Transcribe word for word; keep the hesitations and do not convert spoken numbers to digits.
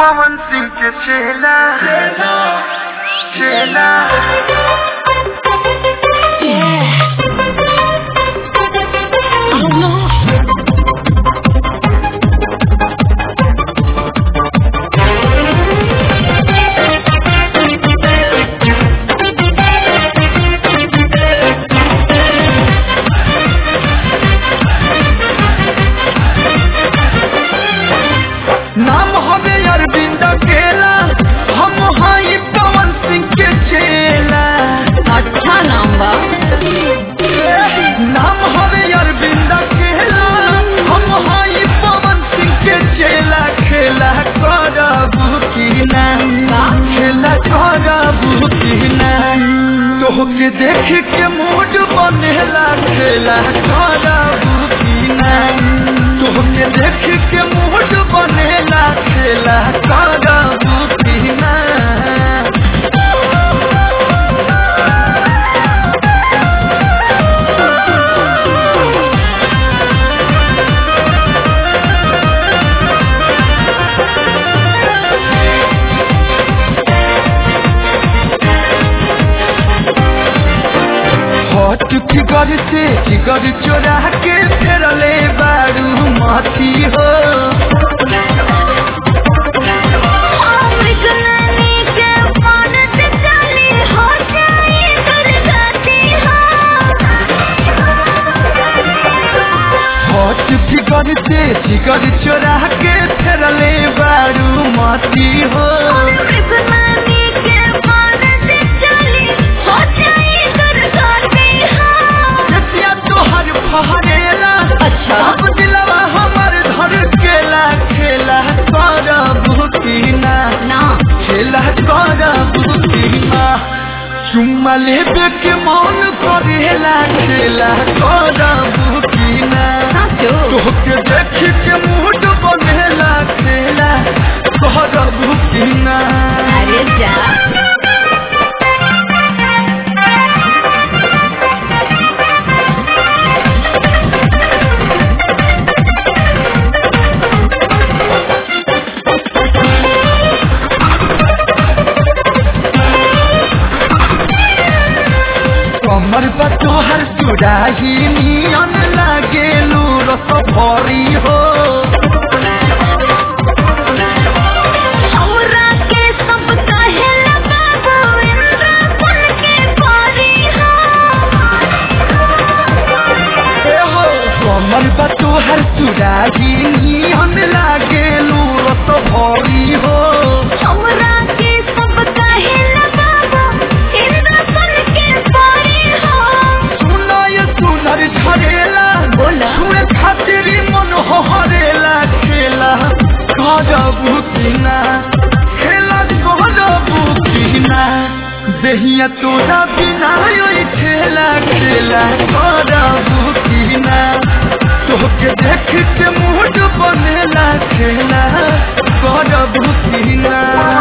पवन सिंह के चेला चेला नाम हवे अरविंद केला, हम हाई पवन सिंह के चेला। अच्छा नाम बा। नाम हवे अरविंद केला, हम हाई पवन सिंह के चेला। खेला करबू की ना, खेला करबू की ना, तोहके देख के मूड बनेला। खेला करबू की ना, तोहके देख के मूड बनेला। खेला करबू की ना। हट फिगर से जिगर चोरा के फेरले बारू माथी हो। हट फिगर से जिगर चोरा के फेरले बारू माथी हो। फहरेला अच्छा अब दिलवा हमर धर केला। खेला करबू की ना, ना खेला करबू की ना, चुम्मा लेबे के मन करेला। खेला करबू की ना, तोहके देख के मूड बनेला। खेला करबू की ना। अरे जा कमर पर तोहर सुराही नियन लागेलू रस भरी हो। हमरा के सब कहेला बाबू इंद्र कुल के परी हो। ए हो कमर पर तोहर सुराही नियन लागेलू रस भरी हो। हमरा के सब कहेला बाबू इंद्र कुल के परी हो। सुनाय सुनर झरेला बोला सुने खातिर मन हरेला। खेला करबू की ना, खेला करबू की ना, देहिया तोरा बिना ओइ खेला। खेला करबू की ना, तोहके देख के मूड बनेला। खेला करबू की ना।